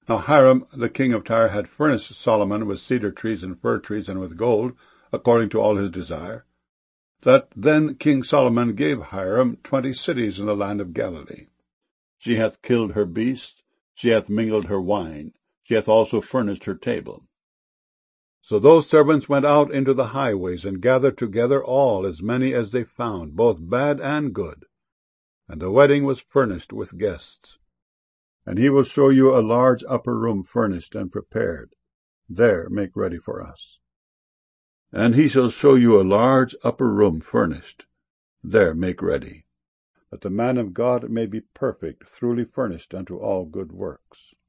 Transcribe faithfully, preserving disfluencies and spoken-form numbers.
Now Hiram the king of Tyre had furnished Solomon with cedar trees and fir trees and with gold, according to all his desire. That then King Solomon gave Hiram twenty cities in the land of Galilee. She hath killed her beasts, she hath mingled her wine, she hath also furnished her table. So those servants went out into the highways, and gathered together all, as many as they found, both bad and good. And the wedding was furnished with guests. And he will show you a large upper room furnished and prepared. There make ready for us. And he shall show you a large upper room furnished. There make ready, that the man of God may be perfect, truly furnished unto all good works.